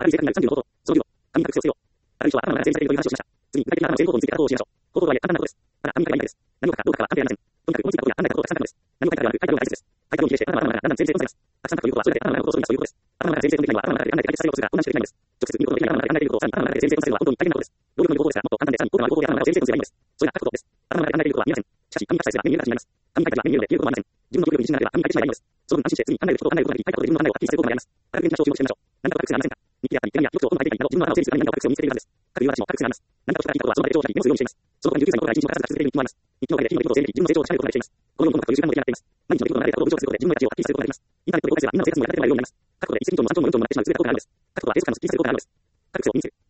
あるい正確になる30の方法、その議論、紙に書く必要。あるいは頭の中で整理されているという話をしました。次に、具体的な頭の整理方法について後を教えましょう。方法とはいえ簡単なことです。ただ、紙に書いてないです。何を書くかどう書くかは安定ありません。とにかく思いついたことや考えたことがたくさん書くのです。何を書いたかではなく、書いた量が大切です。書いた量を気にして、頭の中がだんだん整理整頓されます。たくさん書くということは、それだけ頭の中のことを処理するということです。頭の中で整理整頓できないのは、頭の中で考えて解決されることすら同じくできないのです。直接見ることのできない頭の中で考えていることをさらに頭の中で整理整頓されるのは本当に大変なことです。労力の方法ですが、もっと簡単でさらに効果のある方法で頭の中を整理整頓すればいいのです。それが書くことです。頭の中で考えていることは見えません。しかし、紙に書くさえすら目に見える形になります。紙に書いた字は目に見えるので見えることもありません。自分の記憶力に自信があれば紙に書いてしまえばいいのです。その分安心して次に考えることを考えることができ、書いたことで自分の考えをはっきりさせることができます。科学的な話を注目してみましょう。何かと書く癖がありませんか？日記や紙、手紙や記録帳、本の書いていたりなど、自分の頭を整理するために何かを書く癖を見つけているはずです。書く理由は私も書く癖があります。何かと聞いたことはその場で長者にメモするようにしています。その他に19歳の頃から一日も書かず続けている日記もあります。日記の中で日々の出来事を整理し、自分の成長を確かめることができています。このように本を書く習慣も出来上がっています。毎日の出来事の流れ方を文章化することで自分の価値をはっきりさせることができます。インターネットで公開すればみんなの生活も役立てられるようになります。書くことで1日2丁も3丁も4丁も3丁も読むことがあるんです。書くことはデスクからのスッキリする効果があるのです。書く癖を身につける。